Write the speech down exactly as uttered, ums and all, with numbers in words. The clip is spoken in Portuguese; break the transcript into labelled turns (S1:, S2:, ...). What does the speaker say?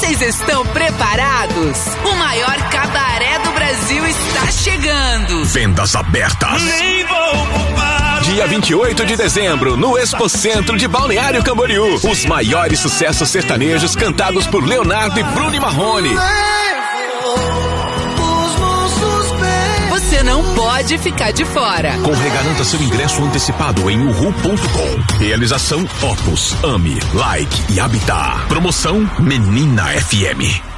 S1: Vocês estão preparados? O maior cabaré do Brasil está chegando.
S2: Vendas abertas.
S3: Nem vou poupar.
S2: Dia vinte e oito de dezembro, no Expocentro de Balneário Camboriú. Os maiores sucessos sertanejos cantados por Leonardo e Bruno Marrone.
S1: Você não pode ficar de fora.
S2: Corre, garanta seu ingresso antecipado em uhu ponto com. Realização Opus, Ame, Like e Habitat. Promoção Menina F M.